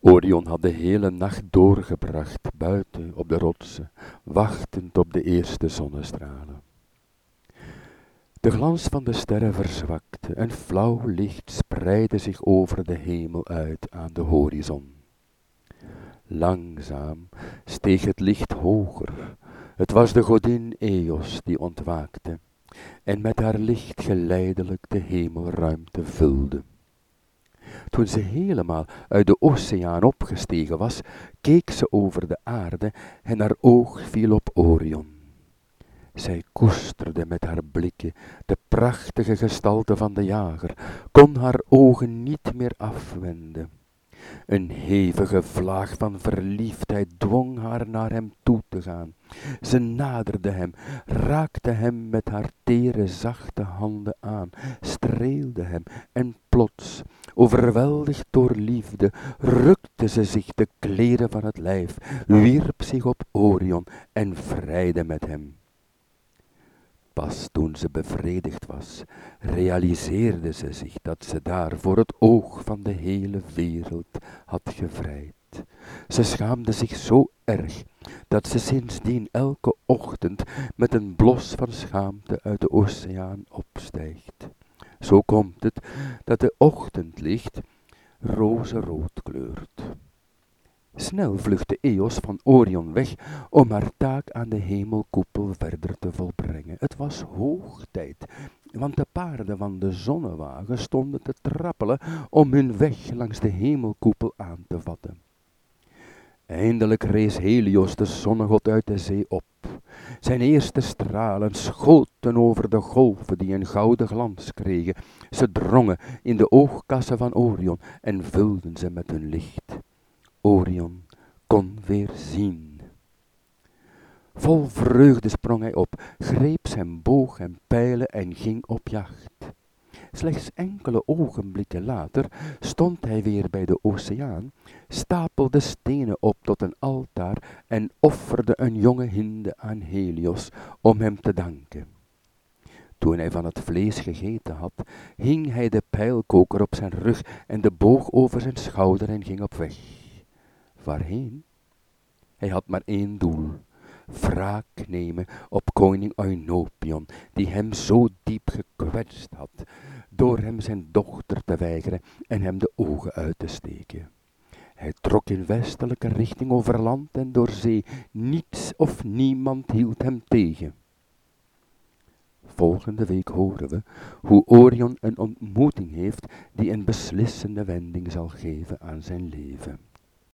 Orion had de hele nacht doorgebracht buiten op de rotsen, wachtend op de eerste zonnestralen. De glans van de sterren verzwakte, een flauw licht spreidde zich over de hemel uit aan de horizon. Langzaam steeg het licht hoger. Het was de godin Eos die ontwaakte en met haar licht geleidelijk de hemelruimte vulde. Toen ze helemaal uit de oceaan opgestegen was, keek ze over de aarde en haar oog viel op Orion. Zij koesterde met haar blikken de prachtige gestalte van de jager, kon haar ogen niet meer afwenden. Een hevige vlaag van verliefdheid dwong haar naar hem toe te gaan. Ze naderde hem, raakte hem met haar tere zachte handen aan, streelde hem en plots, overweldigd door liefde, rukte ze zich de kleren van het lijf, wierp zich op Orion en vrijde met hem. Pas toen ze bevredigd was, realiseerde ze zich dat ze daar voor het oog van de hele wereld had gevrijd. Ze schaamde zich zo erg, dat ze sindsdien elke ochtend met een blos van schaamte uit de oceaan opstijgt. Zo komt het dat de ochtendlicht rozenrood kleurt. Snel vluchtte Eos van Orion weg om haar taak aan de hemelkoepel verder te volbrengen. Het was hoog tijd, want de paarden van de zonnewagen stonden te trappelen om hun weg langs de hemelkoepel aan te vatten. Eindelijk rees Helios, de zonnegod, uit de zee op. Zijn eerste stralen schoten over de golven die een gouden glans kregen. Ze drongen in de oogkassen van Orion en vulden ze met hun licht. Orion kon weer zien. Vol vreugde sprong hij op, greep zijn boog en pijlen en ging op jacht. Slechts enkele ogenblikken later stond hij weer bij de oceaan, stapelde stenen op tot een altaar en offerde een jonge hinde aan Helios om hem te danken. Toen hij van het vlees gegeten had, hing hij de pijlkoker op zijn rug en de boog over zijn schouder en ging op weg. Waarheen? Hij had maar één doel: wraak nemen op koning Eunopion, die hem zo diep gekwetst had, door hem zijn dochter te weigeren en hem de ogen uit te steken. Hij trok in westelijke richting over land en door zee. Niets of niemand hield hem tegen. Volgende week horen we hoe Orion een ontmoeting heeft die een beslissende wending zal geven aan zijn leven.